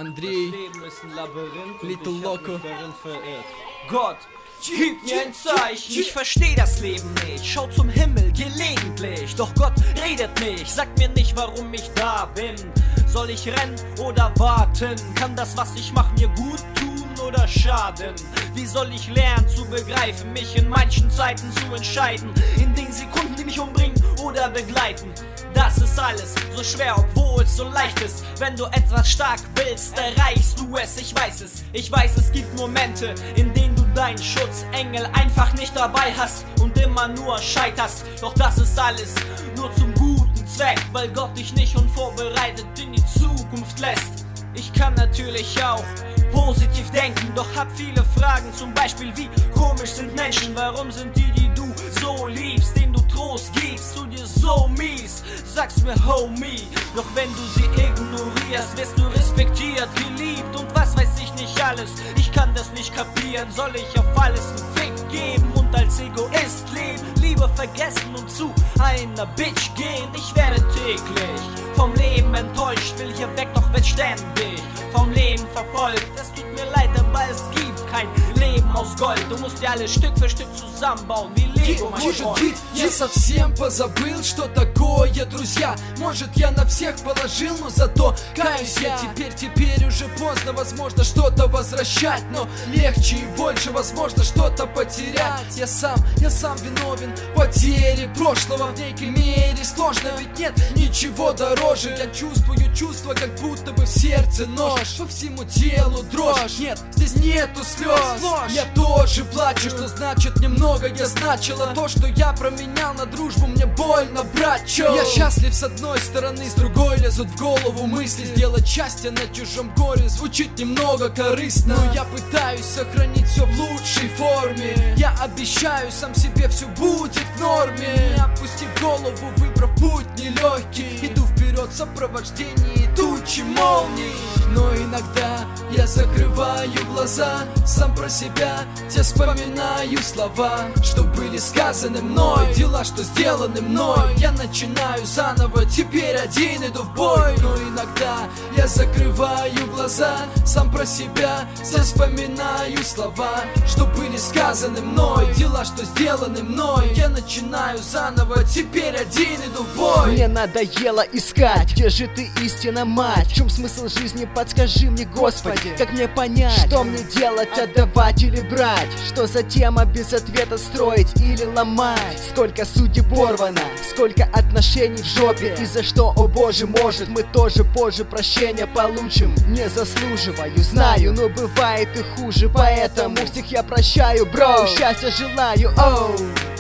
Андрей, Leben ist ein Labyrinth und Little ich hab Loco. mich darin verirrt. Gott, gib mir ein Zeichen. Ich versteh das Leben nicht, schau zum Himmel gelegentlich. Doch Gott redet nicht, sagt mir nicht, warum ich da bin. Soll ich rennen oder warten? Kann das, was ich mach, mir gut tun oder schaden? Wie soll ich lernen zu begreifen, mich in manchen Zeiten zu entscheiden? In den Sekunden, die mich umbringen oder begleiten. Das ist alles so schwer, obwohl es so leicht ist. Wenn du etwas stark willst, erreichst du es. Ich weiß, es gibt Momente, in denen du deinen Schutzengel einfach nicht dabei hast und immer nur scheiterst. Doch das ist alles nur zum guten Zweck, weil Gott dich nicht unvorbereitet in die Zukunft lässt. Ich kann natürlich auch positiv denken, doch hab viele Fragen, zum Beispiel wie komisch sind Menschen, warum sind die du so liebst, denen du Trost gibst, zu dir so mies, sag's mir homie, doch wenn du sie ignorierst, wirst du respektiert, geliebt und was weiß ich nicht alles, ich kann das nicht kapieren, soll ich auf alles einen Fick geben und als Egoist leben, Liebe vergessen und zu einer Bitch gehen, ich werde täglich vom Leben enttäuscht, will hier weg, doch wird ständig vom Leben verfolgt. Es tut mir leid, aber es gibt kein Leben aus Gold. Du musst dir alles Stück für Stück zusammenbauen, wie Lego, mein Может Freund. быть, я совсем позабыл, что такое друзья. Может, я на всех положил, но зато каюсь я. Теперь уже поздно, возможно, что-то возвращать, но легче и больше, возможно, что-то потерять. Я сам виновен потери прошлого в некой мере сложно, ведь нет ничего дороже. Я чувствую чувства, как будто бы в сердце нож, по всему телу дрожь. Нет, здесь нету слез, я тоже плачу, что значит немного я значила. То, что я променял на дружбу, мне больно брать, чё? Я счастлив с одной стороны, с другой лезут в голову мысли. Сделать счастье на чужом горе звучит немного корыстно, но я пытаюсь сохранить все в лучшей форме. Я обещаю сам себе, все будет в норме. Опустив голову, выбрав путь нелегкий, иду вперед в сопровождении тучи молний. Но иногда я закрываю глаза, сам про себя те вспоминаю слова, что были сказаны мной, дела, что сделаны мной. Я начинаю заново, теперь один иду в бой. Но иногда я закрываю глаза, сам про себя те вспоминаю слова, что были сказаны мной, дела, что сделаны мной. Я начинаю заново, теперь один иду в бой. Мне надоело искать, где же ты, истина мать? В чем смысл жизни, подскажи мне, Господи. Как мне понять, что мне делать, отдавать или брать? Что за тема, без ответа строить или ломать? Сколько судеб порвано, сколько отношений в жопе. И за что, о боже, может, мы тоже позже прощения получим. Не заслуживаю, знаю, но бывает и хуже, поэтому всех я прощаю, бро. Счастья желаю, оу.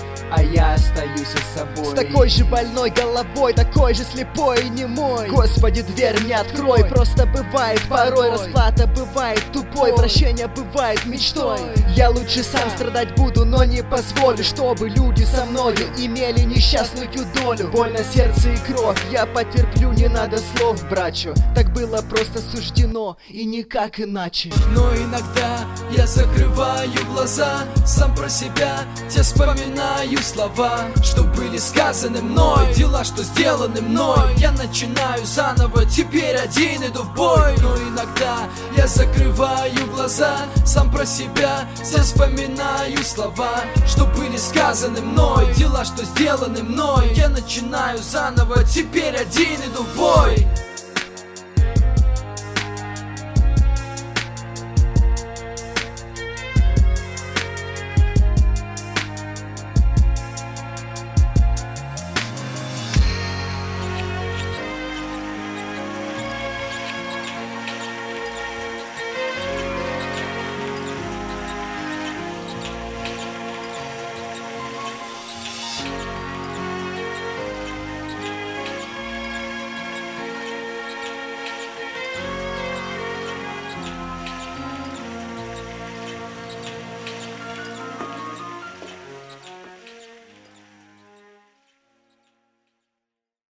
А я остаюсь с собой, с такой же больной головой, такой же слепой и немой. Господи, дверь не открой, просто бывает порой. Расплата бывает тупой, прощение бывает мечтой. Я лучше сам страдать буду, но не позволю, чтобы люди со мною имели несчастную долю. Больно сердце и кровь, я потерплю, не надо слов, брачу. Так было просто суждено и никак иначе. Но иногда я закрываю глаза, сам про себя те вспоминаю слова, что были сказаны мной, дела, что сделаны мной. Я начинаю заново, теперь один иду в бой. Но иногда я закрываю глаза, сам про себя все вспоминаю слова, что были сказаны мной, дела, что сделаны мной. Я начинаю заново, теперь один иду в бой.